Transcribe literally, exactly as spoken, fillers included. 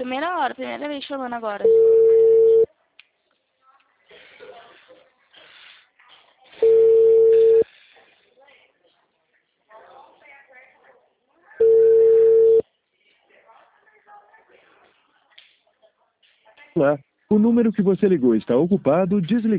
Primeira hora, primeira vez chamando agora. Olá, o número que você ligou está ocupado, desligue.